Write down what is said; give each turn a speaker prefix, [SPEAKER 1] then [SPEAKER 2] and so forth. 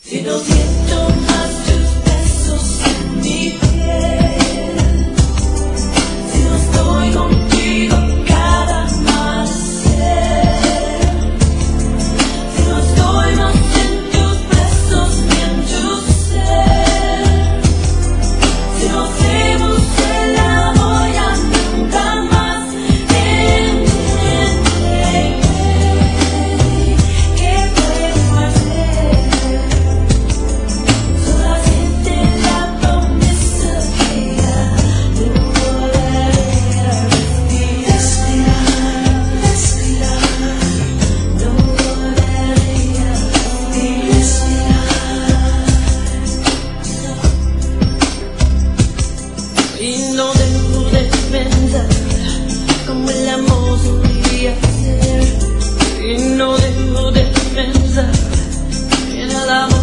[SPEAKER 1] Si no siento más tus besos en mi piel, si no estoy contigo cada amanecer, si no estoy más en tus besos ni en tu ser, si no hacemos el amor ya nunca más, ¿qué puedo hacer? Sola siente la promesa que ya no volveré a respirar, no volveré a respirar. Y no dejo de pensar como el amor solía ser. Y no dejo de pensar en el amor.